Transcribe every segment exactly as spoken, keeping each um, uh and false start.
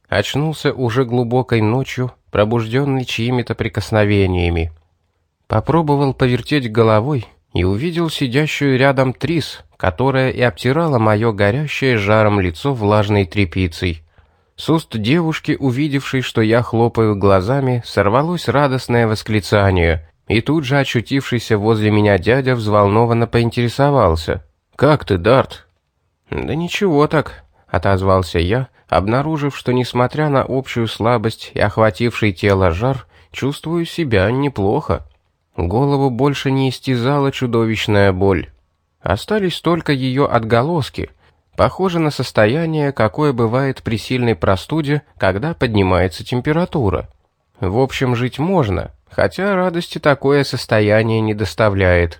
Очнулся уже глубокой ночью, пробужденный чьими-то прикосновениями. Попробовал повертеть головой и увидел сидящую рядом Трис, которая и обтирала мое горящее жаром лицо влажной тряпицей. С уст девушки, увидевшей, что я хлопаю глазами, сорвалось радостное восклицание, и тут же очутившийся возле меня дядя взволнованно поинтересовался: «Как ты, Дарт?» «Да ничего так», — отозвался я, обнаружив, что, несмотря на общую слабость и охвативший тело жар, чувствую себя неплохо. Голову больше не истязала чудовищная боль. Остались только ее отголоски, похоже на состояние, какое бывает при сильной простуде, когда поднимается температура. В общем, жить можно, хотя радости такое состояние не доставляет.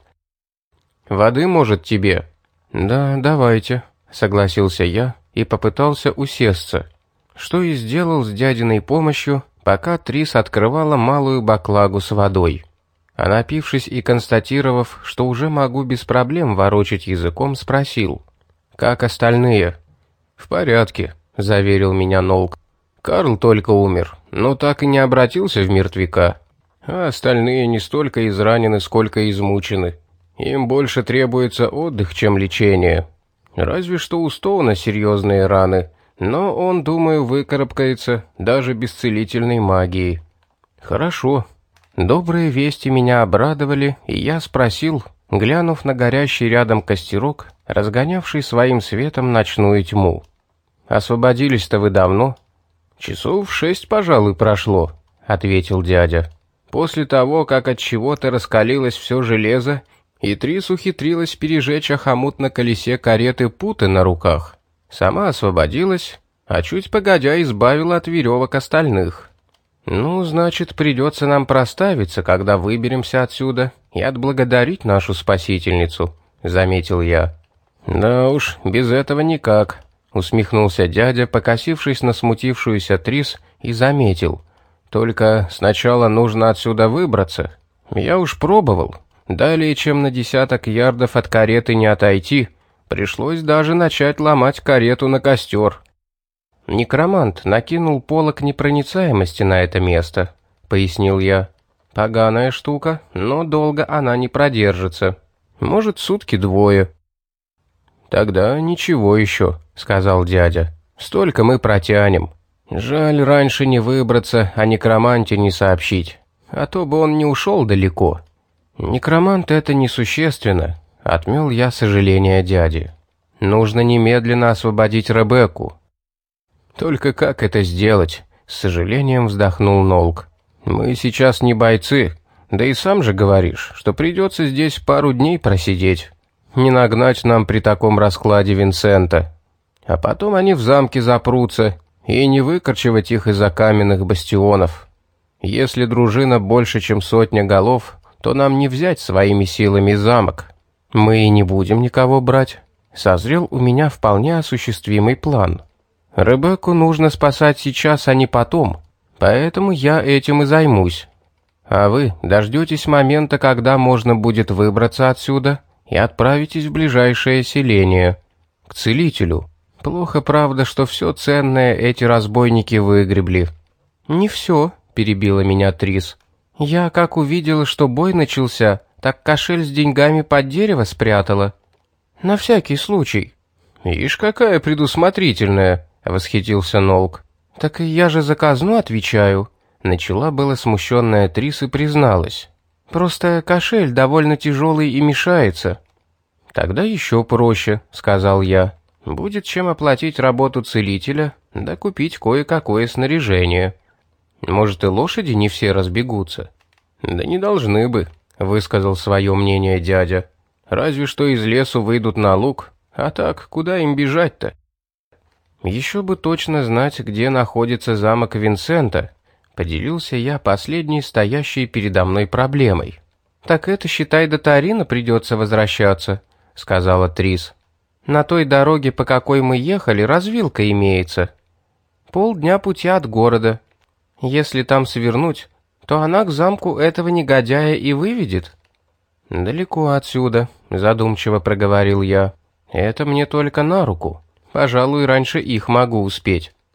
«Воды, может, тебе?» «Да, давайте», — согласился я и попытался усесться, что и сделал с дядиной помощью, пока Трис открывала малую баклагу с водой. А напившись и констатировав, что уже могу без проблем ворочать языком, спросил: «Как остальные?» «В порядке», — заверил меня Нолк. «Карл только умер, но так и не обратился в мертвяка. А остальные не столько изранены, сколько измучены. Им больше требуется отдых, чем лечение. Разве что у Стоуна серьезные раны, но он, думаю, выкарабкается даже без целительной магии». «Хорошо». Добрые вести меня обрадовали, и я спросил, глянув на горящий рядом костерок, разгонявший своим светом ночную тьму: «Освободились-то вы давно?» «Часов шесть, пожалуй, прошло», — ответил дядя. «После того, как от чего-то раскалилось все железо, и Трис ухитрилась пережечь о хомут на колесе кареты путы на руках. Сама освободилась, а чуть погодя избавила от веревок остальных. Ну, значит, придется нам проставиться, когда выберемся отсюда, и отблагодарить нашу спасительницу», — заметил я. «Да уж, без этого никак», — усмехнулся дядя, покосившись на смутившуюся Трис, и заметил: «Только сначала нужно отсюда выбраться. Я уж пробовал. Далее, чем на десяток ярдов от кареты не отойти, пришлось даже начать ломать карету на костер». «Некромант накинул полог непроницаемости на это место», — пояснил я. «Поганая штука, но долго она не продержится. Может, сутки-двое». «Тогда ничего еще», — сказал дядя. «Столько мы протянем. Жаль раньше не выбраться, а некроманте не сообщить. А то бы он не ушел далеко». «Некромант — это несущественно», — отмел я сожаление дяди. «Нужно немедленно освободить Ребекку». «Только как это сделать?» — с сожалением вздохнул Нолк. «Мы сейчас не бойцы, да и сам же говоришь, что придется здесь пару дней просидеть. Не нагнать нам при таком раскладе Винсента. А потом они в замке запрутся, и не выкорчевать их из-за каменных бастионов. Если дружина больше, чем сотня голов, то нам не взять своими силами замок. Мы и не будем никого брать». Созрел у меня вполне осуществимый план. Ребекку нужно спасать сейчас, а не потом, поэтому я этим и займусь. А вы дождетесь момента, когда можно будет выбраться отсюда, и отправитесь в ближайшее селение, к целителю. Плохо, правда, что все ценное эти разбойники выгребли». «Не все», — перебила меня Трис. «Я, как увидела, что бой начался, так кошель с деньгами под дерево спрятала. На всякий случай». «Ишь, какая предусмотрительная», — восхитился Нолк. «Так я же за казну отвечаю», — начала была смущенная Трис и призналась. «Просто кошель довольно тяжелый и мешается». «Тогда еще проще», — сказал я. «Будет чем оплатить работу целителя, да купить кое-какое снаряжение. Может, и лошади не все разбегутся?» «Да не должны бы», — высказал свое мнение дядя. «Разве что из лесу выйдут на луг, а так, куда им бежать-то?» «Еще бы точно знать, где находится замок Винсента», — поделился я последней стоящей передо мной проблемой. «Так это, считай, до Тарина придется возвращаться», — сказала Трис. «На той дороге, по какой мы ехали, развилка имеется. Полдня пути от города. Если там свернуть, то она к замку этого негодяя и выведет». «Далеко отсюда», — задумчиво проговорил я. «Это мне только на руку. Пожалуй, раньше их могу успеть».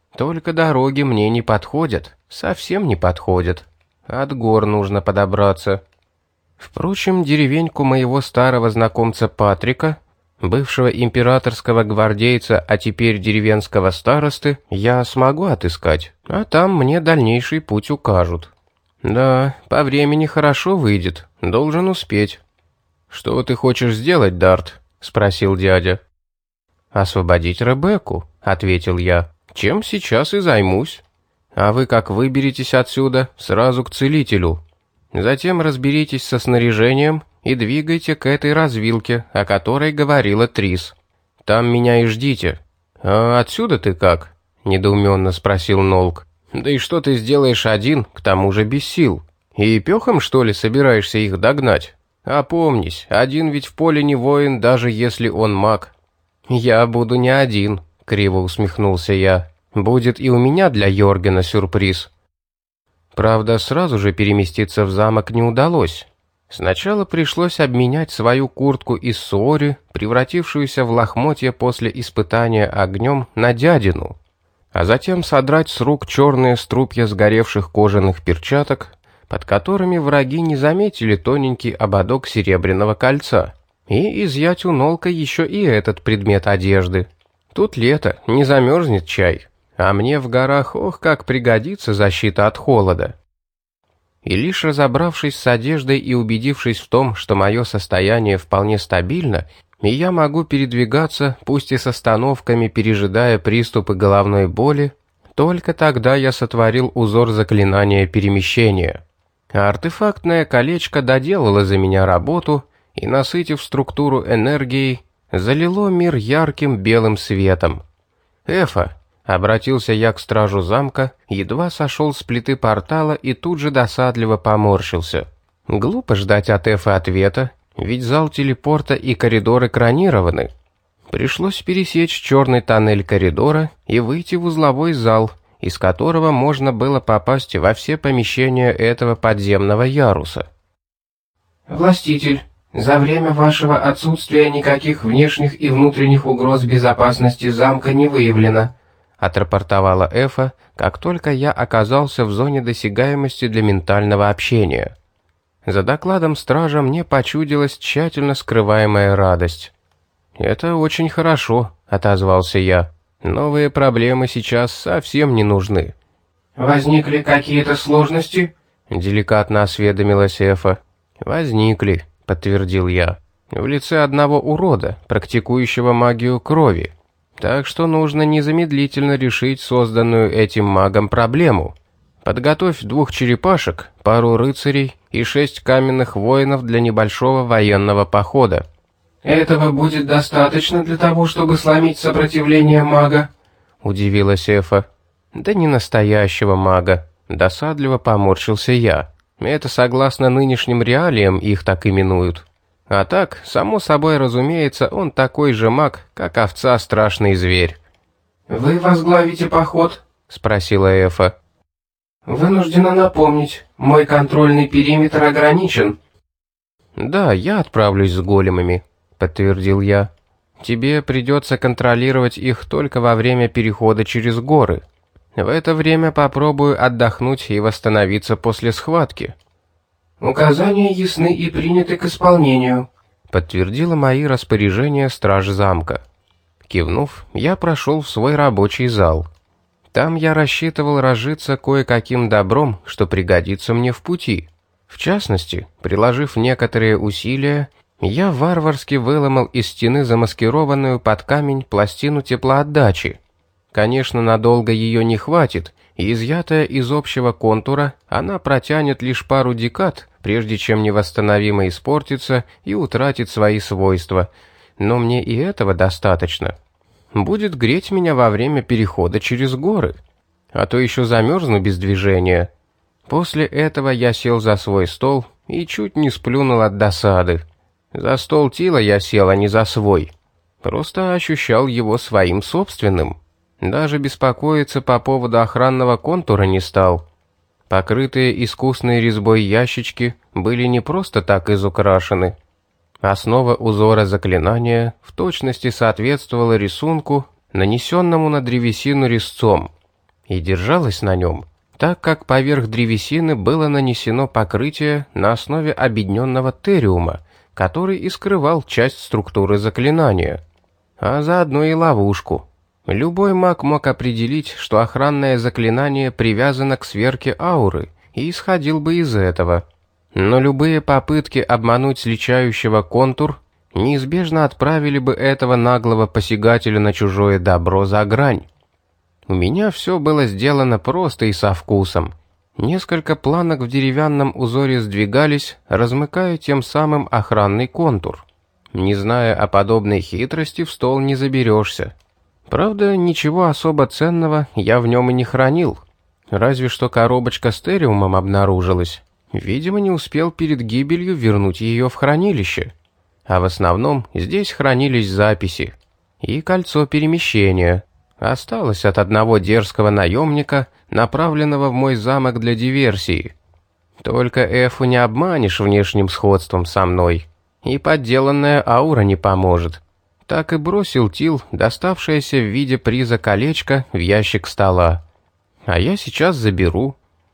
Только дороги мне не подходят, совсем не подходят. От гор нужно подобраться. Впрочем, деревеньку моего старого знакомца Патрика, бывшего императорского гвардейца, а теперь деревенского старосты, я смогу отыскать, а там мне дальнейший путь укажут. Да, по времени хорошо выйдет, должен успеть. «Что ты хочешь сделать, Дарт?» — спросил дядя. «Освободить Ребекку», — ответил я. «Чем сейчас и займусь. А вы, как выберетесь отсюда, сразу к целителю. Затем разберитесь со снаряжением и двигайте к этой развилке, о которой говорила Трис. Там меня и ждите». «А отсюда ты как?» — недоуменно спросил Нолк. «Да и что ты сделаешь один, к тому же без сил? И пехом, что ли, собираешься их догнать? Опомнись, один ведь в поле не воин, даже если он маг». «Я буду не один», — криво усмехнулся я. «Будет и у меня для Йоргена сюрприз». Правда, сразу же переместиться в замок не удалось. Сначала пришлось обменять свою куртку из суори, превратившуюся в лохмотья после испытания огнем, на дядину, а затем содрать с рук черные струпья сгоревших кожаных перчаток, под которыми враги не заметили тоненький ободок серебряного кольца, и изъять у Нолка еще и этот предмет одежды. Тут лето, не замерзнет чай, а мне в горах ох как пригодится защита от холода. И лишь разобравшись с одеждой и убедившись в том, что мое состояние вполне стабильно, и я могу передвигаться, пусть и с остановками, пережидая приступы головной боли, только тогда я сотворил узор заклинания перемещения. А артефактное колечко доделало за меня работу и, насытив структуру энергией, залило мир ярким белым светом. «Эфа!» — обратился я к стражу замка, едва сошел с плиты портала и тут же досадливо поморщился. Глупо ждать от Эфа ответа, ведь зал телепорта и коридор экранированы. Пришлось пересечь черный тоннель коридора и выйти в узловой зал, из которого можно было попасть во все помещения этого подземного яруса. «Властитель, за время вашего отсутствия никаких внешних и внутренних угроз безопасности замка не выявлено», отрапортовала Эфа, как только я оказался в зоне досягаемости для ментального общения. За докладом стража мне почудилась тщательно скрываемая радость. «Это очень хорошо», — отозвался я. «Новые проблемы сейчас совсем не нужны». «Возникли какие-то сложности?» — деликатно осведомилась Эфа. «Возникли», — подтвердил я, — «в лице одного урода, практикующего магию крови. Так что нужно незамедлительно решить созданную этим магом проблему. Подготовь двух черепашек, пару рыцарей и шесть каменных воинов для небольшого военного похода». «Этого будет достаточно для того, чтобы сломить сопротивление мага?» — удивилась Эфа. «Да не настоящего мага», — досадливо поморщился я. «Это согласно нынешним реалиям их так именуют. А так, само собой разумеется, он такой же маг, как овца страшный зверь». «Вы возглавите поход?» — спросила Эфа. «Вынуждена напомнить, мой контрольный периметр ограничен». «Да, я отправлюсь с големами», — подтвердил я. «Тебе придется контролировать их только во время перехода через горы. В это время попробую отдохнуть и восстановиться после схватки». «Указания ясны и приняты к исполнению», — подтвердила мои распоряжения страж замка. Кивнув, я прошел в свой рабочий зал. Там я рассчитывал разжиться кое-каким добром, что пригодится мне в пути. В частности, приложив некоторые усилия, я варварски выломал из стены замаскированную под камень пластину теплоотдачи. Конечно, надолго ее не хватит, и изъятая из общего контура, она протянет лишь пару декад, прежде чем невосстановимо испортится и утратит свои свойства. Но мне и этого достаточно. Будет греть меня во время перехода через горы. А то еще замерзну без движения. После этого я сел за свой стол и чуть не сплюнул от досады. За стол Тила я сел, а не за свой. Просто ощущал его своим собственным. Даже беспокоиться по поводу охранного контура не стал. Покрытые искусной резьбой ящички были не просто так изукрашены. Основа узора заклинания в точности соответствовала рисунку, нанесенному на древесину резцом. и держалась на нем, так как поверх древесины было нанесено покрытие на основе обедненного терриума, который и скрывал часть структуры заклинания, а заодно и ловушку. Любой маг мог определить, что охранное заклинание привязано к сверке ауры, и исходил бы из этого. Но любые попытки обмануть сличающего контур неизбежно отправили бы этого наглого посягателя на чужое добро за грань. У меня все было сделано просто и со вкусом. Несколько планок в деревянном узоре сдвигались, размыкая тем самым охранный контур. Не зная о подобной хитрости, в стол не заберешься. Правда, ничего особо ценного я в нем и не хранил. Разве что коробочка с терриумом обнаружилась. Видимо, не успел перед гибелью вернуть ее в хранилище. А в основном здесь хранились записи. И кольцо перемещения. Осталось от одного дерзкого наемника, направленного в мой замок для диверсии. Только Эфу не обманешь внешним сходством со мной. И подделанная аура не поможет. Так и бросил Тил, доставшееся в виде приза колечко, в ящик стола. А я сейчас заберу.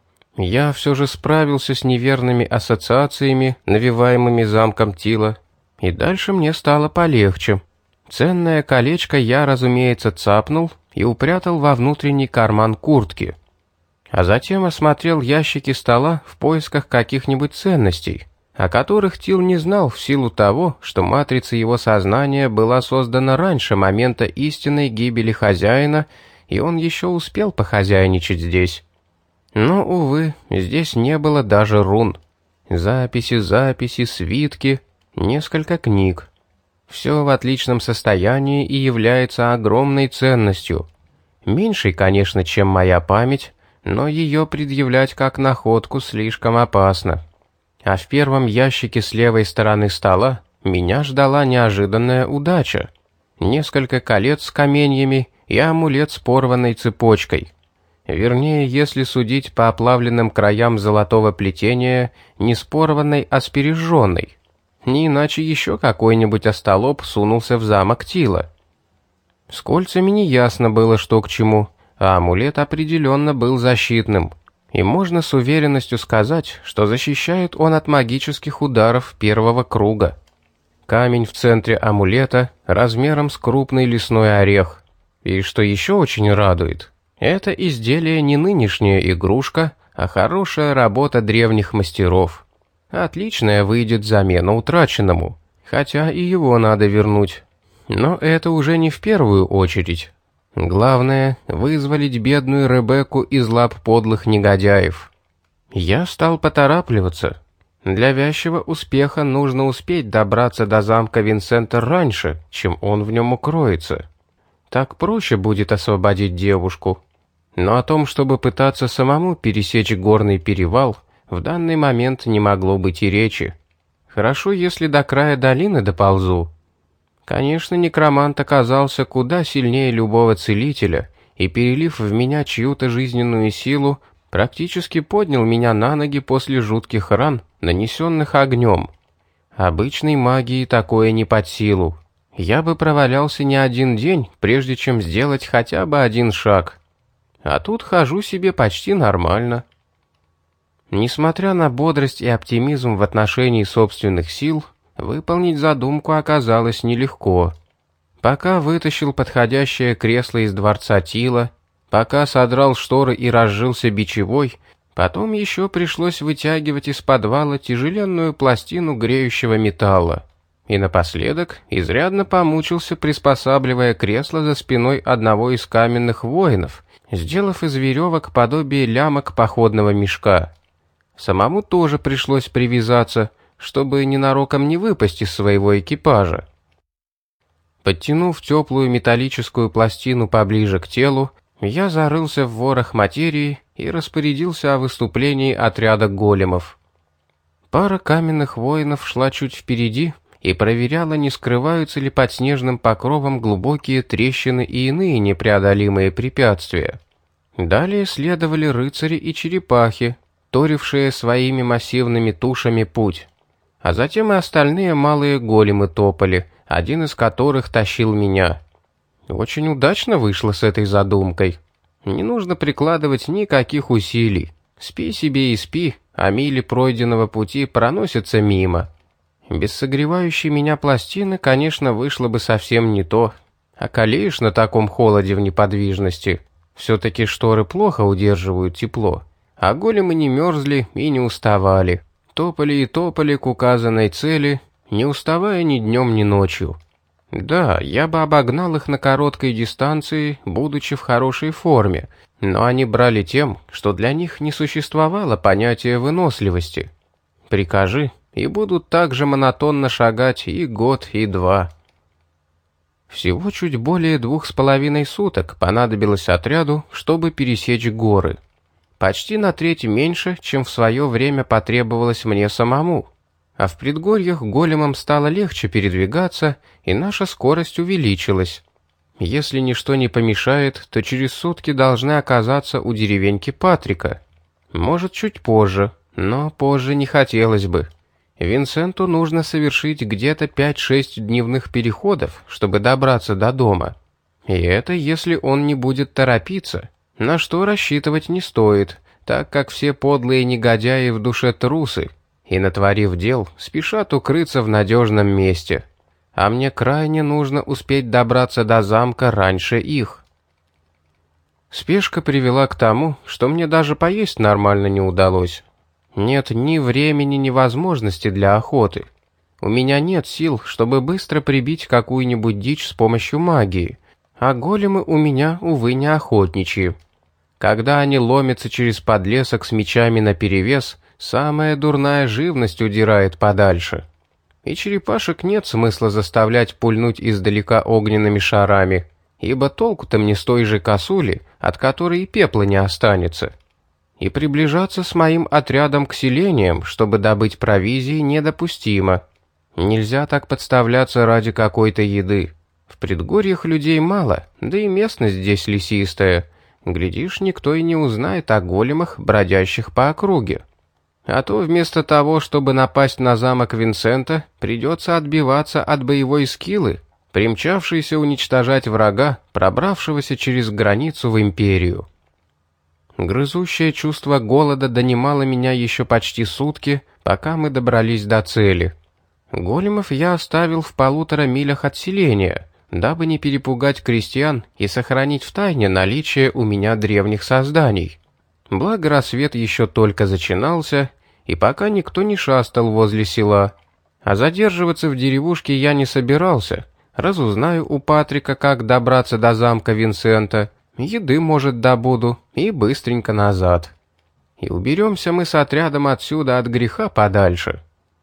Я все же справился с неверными ассоциациями, навеваемыми замком Тила, и дальше мне стало полегче. Ценное колечко я, разумеется, цапнул и упрятал во внутренний карман куртки. А затем осмотрел ящики стола в поисках каких-нибудь ценностей, о которых Тил не знал в силу того, что матрица его сознания была создана раньше момента истинной гибели хозяина, и он еще успел похозяйничать здесь. Но, увы, здесь не было даже рун. Записи, записи, свитки, несколько книг. Все в отличном состоянии и является огромной ценностью. Меньшей, конечно, чем моя память, но ее предъявлять как находку слишком опасно. А в первом ящике с левой стороны стола меня ждала неожиданная удача. Несколько колец с каменьями и амулет с порванной цепочкой. Вернее, если судить по оплавленным краям золотого плетения, не с порванной, а с пережженной. Не иначе еще какой-нибудь остолоп сунулся в замок Тила. С кольцами не ясно было, что к чему, а амулет определенно был защитным. И можно с уверенностью сказать, что защищает он от магических ударов первого круга. Камень в центре амулета размером с крупный лесной орех. И что еще очень радует, это изделие не нынешняя игрушка, а хорошая работа древних мастеров. Отличная выйдет замена утраченному, хотя и его надо вернуть. Но это уже не в первую очередь. Главное — вызволить бедную Ребекку из лап подлых негодяев. Я стал поторапливаться. Для вязчего успеха нужно успеть добраться до замка Винсента раньше, чем он в нем укроется. Так проще будет освободить девушку. Но о том, чтобы пытаться самому пересечь горный перевал, в данный момент не могло быть и речи. Хорошо, если до края долины доползу. Конечно, некромант оказался куда сильнее любого целителя, и, перелив в меня чью-то жизненную силу, практически поднял меня на ноги после жутких ран, нанесенных огнем. Обычной магии такое не под силу. Я бы провалялся не один день, прежде чем сделать хотя бы один шаг. А тут хожу себе почти нормально. Несмотря на бодрость и оптимизм в отношении собственных сил, выполнить задумку оказалось нелегко. Пока вытащил подходящее кресло из дворца Тила, пока содрал шторы и разжился бичевой, потом еще пришлось вытягивать из подвала тяжеленную пластину греющего металла. И напоследок изрядно помучился, приспосабливая кресло за спиной одного из каменных воинов, сделав из веревок подобие лямок походного мешка. Самому тоже пришлось привязаться, чтобы ненароком не выпасть из своего экипажа. Подтянув теплую металлическую пластину поближе к телу, я зарылся в ворох материи и распорядился о выступлении отряда големов. Пара каменных воинов шла чуть впереди и проверяла, не скрываются ли под снежным покровом глубокие трещины и иные непреодолимые препятствия. Далее следовали рыцари и черепахи, торившие своими массивными тушами путь. А затем и остальные малые големы топали, один из которых тащил меня. Очень удачно вышло с этой задумкой. Не нужно прикладывать никаких усилий. Спи себе и спи, а мили пройденного пути проносятся мимо. Без согревающей меня пластины, конечно, вышло бы совсем не то. Околеешь на таком холоде в неподвижности. Все-таки шторы плохо удерживают тепло. А големы не мерзли и не уставали. Топали и топали к указанной цели, не уставая ни днем, ни ночью. Да, я бы обогнал их на короткой дистанции, будучи в хорошей форме, но они брали тем, что для них не существовало понятия выносливости. Прикажи, и будут так же монотонно шагать и год, и два. Всего чуть более двух с половиной суток понадобилось отряду, чтобы пересечь горы. Почти на треть меньше, чем в свое время потребовалось мне самому. А в предгорьях големам стало легче передвигаться, и наша скорость увеличилась. Если ничто не помешает, то через сутки должны оказаться у деревеньки Патрика. Может, чуть позже, но позже не хотелось бы. Винсенту нужно совершить где-то пять-шесть дневных переходов, чтобы добраться до дома. И это если он не будет торопиться. На что рассчитывать не стоит, так как все подлые негодяи в душе трусы, и, натворив дел, спешат укрыться в надежном месте. А мне крайне нужно успеть добраться до замка раньше их. Спешка привела к тому, что мне даже поесть нормально не удалось. Нет ни времени, ни возможности для охоты. У меня нет сил, чтобы быстро прибить какую-нибудь дичь с помощью магии, а големы у меня, увы, не охотничьи. Когда они ломятся через подлесок с мечами наперевес, самая дурная живность удирает подальше. И черепашек нет смысла заставлять пульнуть издалека огненными шарами, ибо толку-то мне с той же косули, от которой и пепла не останется. И приближаться с моим отрядом к селениям, чтобы добыть провизии, недопустимо. Нельзя так подставляться ради какой-то еды. В предгорьях людей мало, да и местность здесь лесистая. Глядишь, никто и не узнает о големах, бродящих по округе. А то вместо того, чтобы напасть на замок Винсента, придется отбиваться от боевой скиллы, примчавшейся уничтожать врага, пробравшегося через границу в империю. Грызущее чувство голода донимало меня еще почти сутки, пока мы добрались до цели. Големов я оставил в полутора милях от селения, дабы не перепугать крестьян и сохранить в тайне наличие у меня древних созданий. Благо рассвет еще только начинался, и пока никто не шастал возле села. А задерживаться в деревушке я не собирался. Разузнаю у Патрика, как добраться до замка Винсента, еды, может, добуду, и быстренько назад. И уберемся мы с отрядом отсюда от греха подальше.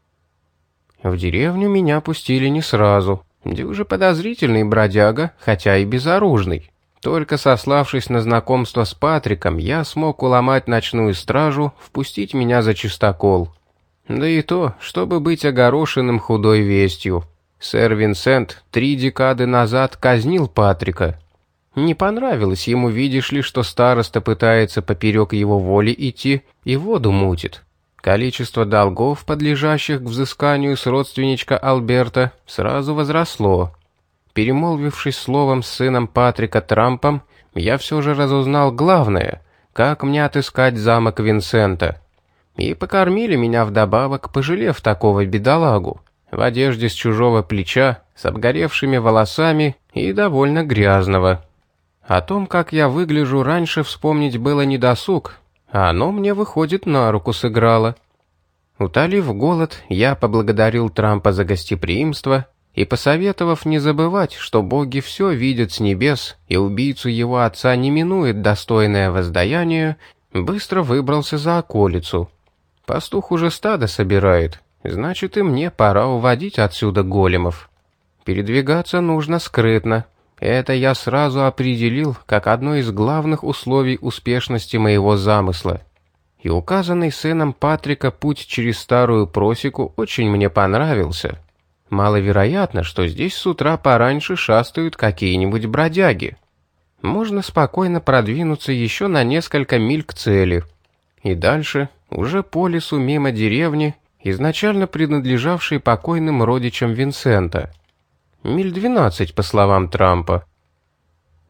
В деревню меня пустили не сразу. Дюже подозрительный бродяга, хотя и безоружный. Только сославшись на знакомство с Патриком, я смог уломать ночную стражу, впустить меня за чистокол. Да и то, чтобы быть огорошенным худой вестью. Сэр Винсент три декады назад казнил Патрика. Не понравилось ему, видишь ли, что староста пытается поперек его воли идти и воду мутит. Количество долгов, подлежащих к взысканию с родственничка Альберта, сразу возросло. Перемолвившись словом с сыном Патрика Трампом, я все же разузнал главное, как мне отыскать замок Винсента. И покормили меня вдобавок, пожалев такого бедолагу, в одежде с чужого плеча, с обгоревшими волосами и довольно грязного. О том, как я выгляжу, раньше вспомнить было недосуг, а оно мне, выходит, на руку сыграло. Утолив голод, я поблагодарил Трампа за гостеприимство и, посоветовав не забывать, что боги все видят с небес и убийцу его отца не минует достойное воздаяние, быстро выбрался за околицу. Пастух уже стадо собирает, значит, и мне пора уводить отсюда големов. Передвигаться нужно скрытно. Это я сразу определил как одно из главных условий успешности моего замысла. И указанный сыном Патрика путь через старую просеку очень мне понравился. Маловероятно, что здесь с утра пораньше шастают какие-нибудь бродяги. Можно спокойно продвинуться еще на несколько миль к цели. И дальше, уже по лесу мимо деревни, изначально принадлежавшей покойным родичам Винсента. Миль двенадцать, по словам Трампа.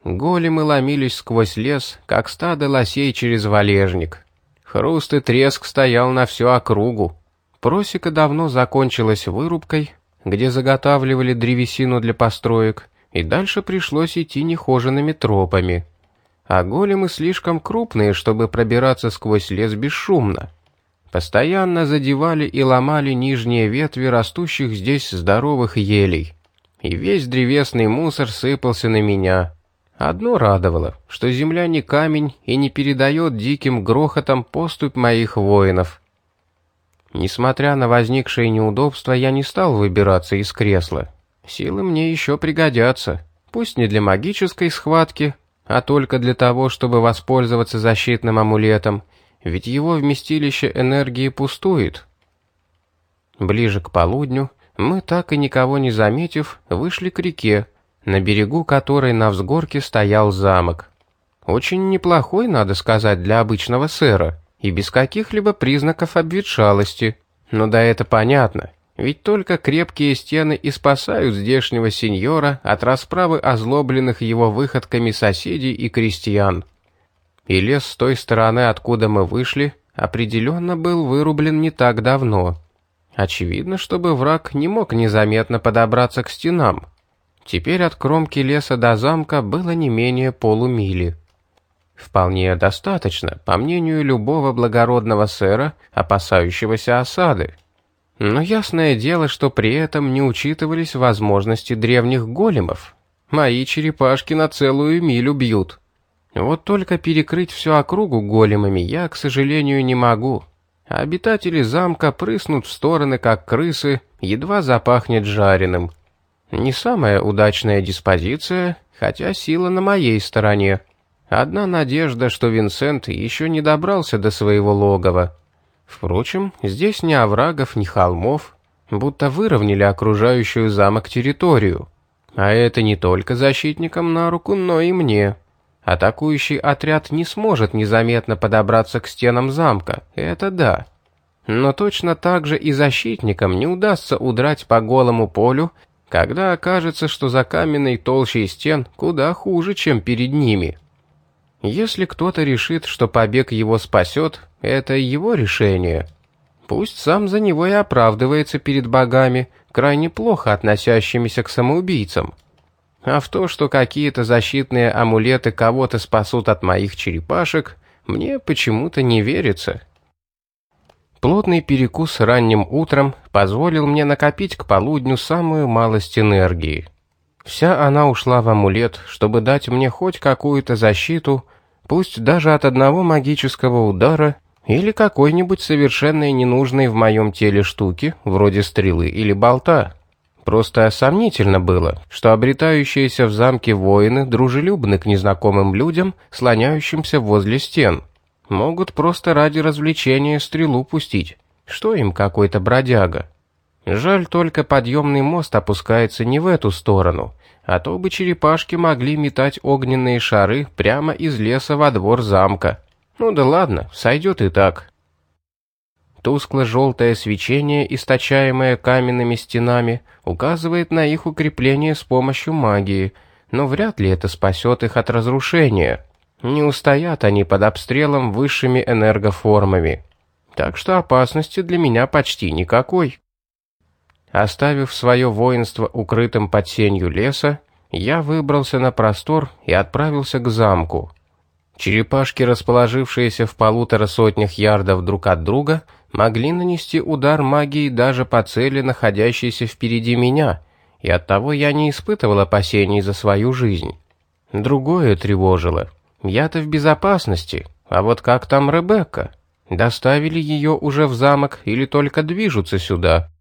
Големы ломились сквозь лес, как стадо лосей через валежник. Хруст и треск стоял на всю округу. Просека давно закончилась вырубкой, где заготавливали древесину для построек, и дальше пришлось идти нехоженными тропами. А големы слишком крупные, чтобы пробираться сквозь лес бесшумно. Постоянно задевали и ломали нижние ветви растущих здесь здоровых елей. И весь древесный мусор сыпался на меня. Одно радовало, что земля не камень и не передает диким грохотом поступь моих воинов. Несмотря на возникшие неудобства, я не стал выбираться из кресла. Силы мне еще пригодятся, пусть не для магической схватки, а только для того, чтобы воспользоваться защитным амулетом, ведь его вместилище энергии пустует. Ближе к полудню мы, так и никого не заметив, вышли к реке, на берегу которой на взгорке стоял замок. Очень неплохой, надо сказать, для обычного сэра, и без каких-либо признаков обветшалости. Но да, это понятно, ведь только крепкие стены и спасают здешнего сеньора от расправы озлобленных его выходками соседей и крестьян. И лес с той стороны, откуда мы вышли, определенно был вырублен не так давно. Очевидно, чтобы враг не мог незаметно подобраться к стенам. Теперь от кромки леса до замка было не менее полумили. Вполне достаточно, по мнению любого благородного сэра, опасающегося осады. Но ясное дело, что при этом не учитывались возможности древних големов. Мои черепашки на целую милю бьют. Вот только перекрыть всю округу големами я, к сожалению, не могу. А обитатели замка прыснут в стороны, как крысы, едва запахнет жареным. Не самая удачная диспозиция, хотя сила на моей стороне. Одна надежда, что Винсент еще не добрался до своего логова. Впрочем, здесь ни оврагов, ни холмов, будто выровняли окружающую замок территорию. А это не только защитникам на руку, но и мне. Атакующий отряд не сможет незаметно подобраться к стенам замка, это да. Но точно так же и защитникам не удастся удрать по голому полю, когда окажется, что за каменной толщей стен куда хуже, чем перед ними. Если кто-то решит, что побег его спасет, это его решение. Пусть сам за него и оправдывается перед богами, крайне плохо относящимися к самоубийцам. А в то, что какие-то защитные амулеты кого-то спасут от моих черепашек, мне почему-то не верится. Плотный перекус ранним утром позволил мне накопить к полудню самую малость энергии. Вся она ушла в амулет, чтобы дать мне хоть какую-то защиту, пусть даже от одного магического удара или какой-нибудь совершенно ненужной в моем теле штуки, вроде стрелы или болта. Просто сомнительно было, что обретающиеся в замке воины дружелюбны к незнакомым людям, слоняющимся возле стен. Могут просто ради развлечения стрелу пустить. Что им какой-то бродяга? Жаль, только подъемный мост опускается не в эту сторону, а то бы черепашки могли метать огненные шары прямо из леса во двор замка. Ну да ладно, сойдет и так. Тускло-желтое свечение, источаемое каменными стенами, указывает на их укрепление с помощью магии, но вряд ли это спасет их от разрушения. Не устоят они под обстрелом высшими энергоформами. Так что опасности для меня почти никакой. Оставив свое воинство укрытым под сенью леса, я выбрался на простор и отправился к замку. Черепашки, расположившиеся в полутора сотнях ярдов друг от друга, могли нанести удар магией даже по цели, находящейся впереди меня, и оттого я не испытывал опасений за свою жизнь. Другое тревожило. Я-то в безопасности, а вот как там Ребекка? Доставили ее уже в замок или только движутся сюда?